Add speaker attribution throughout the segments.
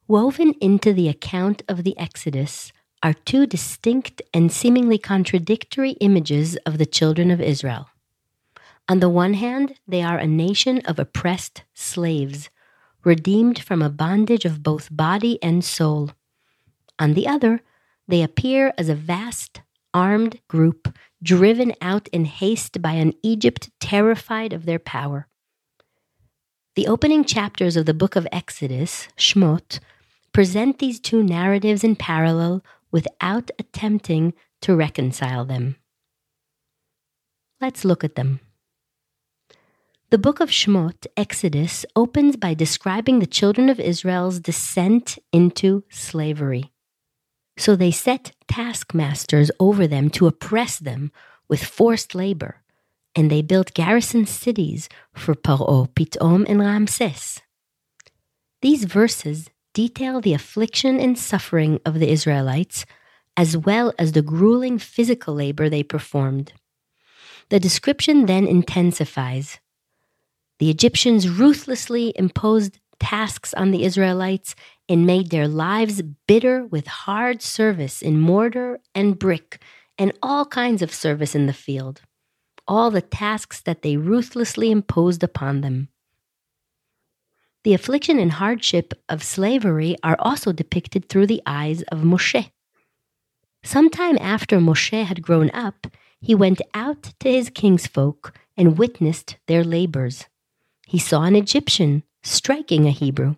Speaker 1: Woven into the account of the Exodus are two distinct and seemingly contradictory images of the children of Israel. On the one hand, they are a nation of oppressed slaves, redeemed from a bondage of both body and soul. On the other, they appear as a vast, armed group driven out in haste by an Egypt terrified of their power. The opening chapters of the book of Exodus, Shmot, present these two narratives in parallel without attempting to reconcile them. Let's look at them. The book of Shmot, Exodus, opens by describing the children of Israel's descent into slavery. So they set taskmasters over them to oppress them with forced labor, and they built garrison cities for Paro, Pitom, and Ramses. These verses detail the affliction and suffering of the Israelites, as well as the grueling physical labor they performed. The description then intensifies. The Egyptians ruthlessly imposed tasks on the Israelites and made their lives bitter with hard service in mortar and brick and all kinds of service in the field, all the tasks that they ruthlessly imposed upon them. The affliction and hardship of slavery are also depicted through the eyes of Moshe. Sometime after Moshe had grown up, he went out to his kinsfolk and witnessed their labors. He saw an Egyptian striking a Hebrew.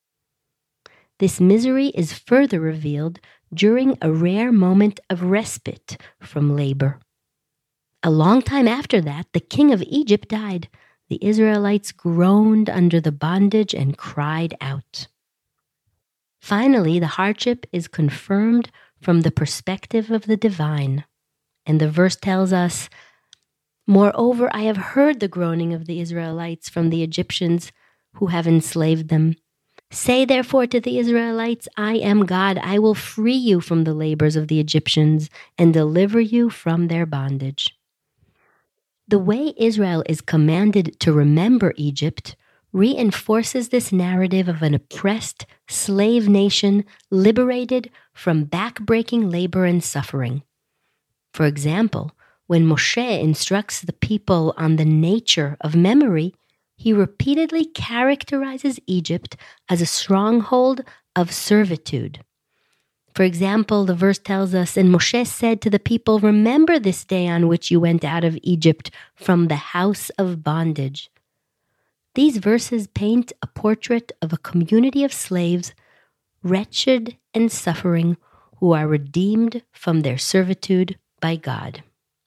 Speaker 1: This misery is further revealed during a rare moment of respite from labor. A long time after that, the king of Egypt died. The Israelites groaned under the bondage and cried out. Finally, the hardship is confirmed from the perspective of the divine. And the verse tells us, "Moreover, I have heard the groaning of the Israelites from the Egyptians who have enslaved them. Say therefore to the Israelites, I am God. I will free you from the labors of the Egyptians and deliver you from their bondage." The way Israel is commanded to remember Egypt reinforces this narrative of an oppressed slave nation liberated from backbreaking labor and suffering. For example, when Moshe instructs the people on the nature of memory, he repeatedly characterizes Egypt as a stronghold of servitude. For example, the verse tells us, "And Moshe said to the people, remember this day on which you went out of Egypt from the house of bondage." These verses paint a portrait of a community of slaves, wretched and suffering, who are redeemed from their servitude by God.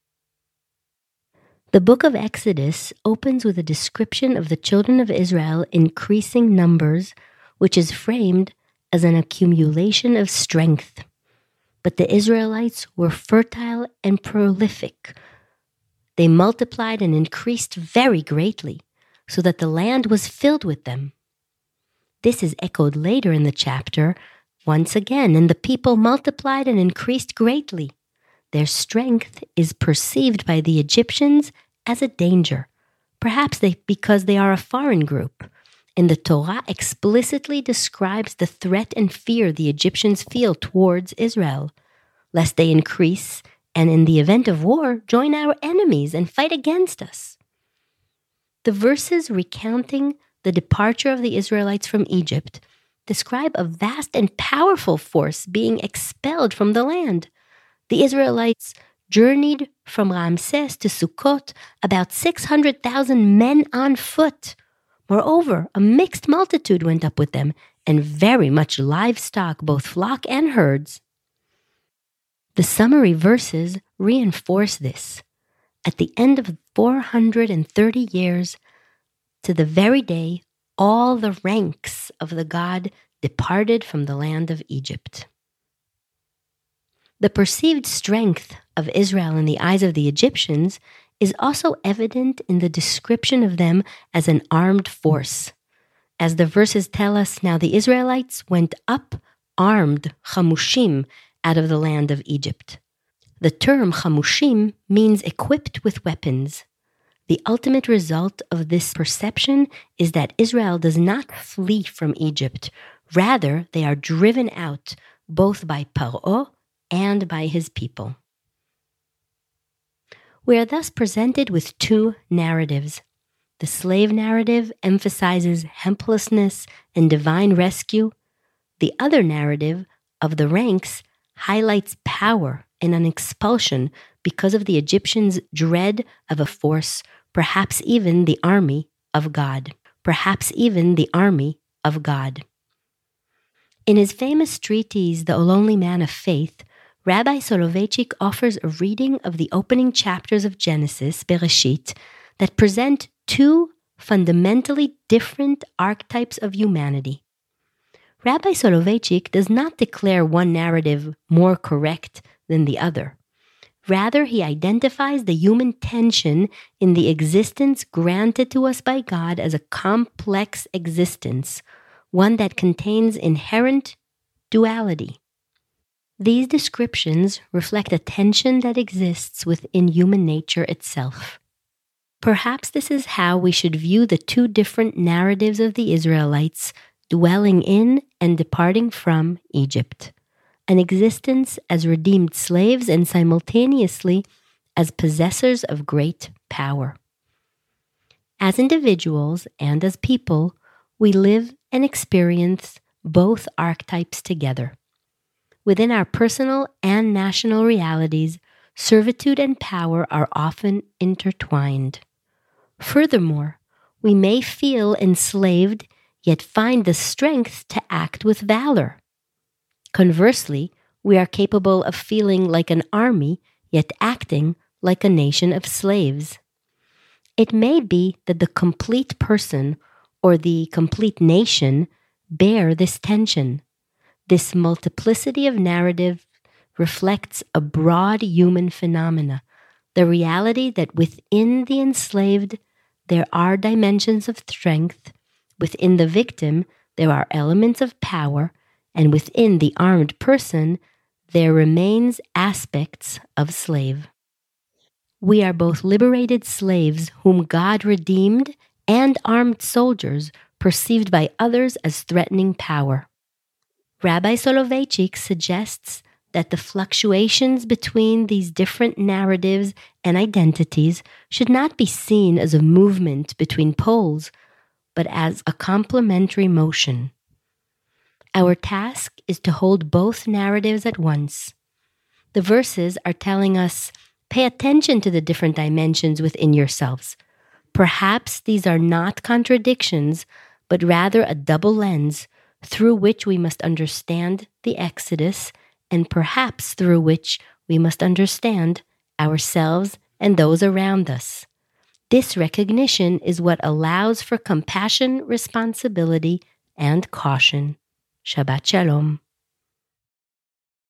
Speaker 1: The book of Exodus opens with a description of the children of Israel increasing numbers, which is framed as an accumulation of strength. But the Israelites were fertile and prolific. They multiplied and increased very greatly, so that the land was filled with them. This is echoed later in the chapter, once again, "And the people multiplied and increased greatly." Their strength is perceived by the Egyptians as a danger, perhaps because they are a foreign group. And the Torah explicitly describes the threat and fear the Egyptians feel towards Israel, lest they increase and in the event of war, join our enemies and fight against us. The verses recounting the departure of the Israelites from Egypt describe a vast and powerful force being expelled from the land. The Israelites journeyed from Ramses to Sukkot, about 600,000 men on foot. Moreover, a mixed multitude went up with them, and very much livestock, both flock and herds. The summary verses reinforce this. At the end of 430 years, to the very day, all the ranks of the God departed from the land of Egypt. The perceived strength of Israel in the eyes of the Egyptians is also evident in the description of them as an armed force. As the verses tell us, now the Israelites went up armed, chamushim, out of the land of Egypt. The term chamushim means equipped with weapons. The ultimate result of this perception is that Israel does not flee from Egypt. Rather, they are driven out both by Paro and by his people. We are thus presented with two narratives. The slave narrative emphasizes helplessness and divine rescue. The other narrative of the ranks highlights power and an expulsion because of the Egyptians' dread of a force, perhaps even the army of God. In his famous treatise, The Lonely Man of Faith, Rabbi Soloveitchik offers a reading of the opening chapters of Genesis, Bereshit, that present two fundamentally different archetypes of humanity. Rabbi Soloveitchik does not declare one narrative more correct than the other. Rather, he identifies the human tension in the existence granted to us by God as a complex existence, one that contains inherent duality. These descriptions reflect a tension that exists within human nature itself. Perhaps this is how we should view the two different narratives of the Israelites dwelling in and departing from Egypt, an existence as redeemed slaves and simultaneously as possessors of great power. As individuals and as people, we live and experience both archetypes together. Within our personal and national realities, servitude and power are often intertwined. Furthermore, we may feel enslaved, yet find the strength to act with valor. Conversely, we are capable of feeling like an army, yet acting like a nation of slaves. It may be that the complete person or the complete nation bear this tension. This multiplicity of narrative reflects a broad human phenomena, the reality that within the enslaved there are dimensions of strength, within the victim there are elements of power, and within the armed person there remains aspects of slave. We are both liberated slaves whom God redeemed and armed soldiers perceived by others as threatening power. Rabbi Soloveitchik suggests that the fluctuations between these different narratives and identities should not be seen as a movement between poles, but as a complementary motion. Our task is to hold both narratives at once. The verses are telling us, pay attention to the different dimensions within yourselves. Perhaps these are not contradictions, but rather a double lens through which we must understand the Exodus, and perhaps through which we must understand ourselves and those around us. This recognition is what allows for compassion, responsibility, and caution. Shabbat Shalom.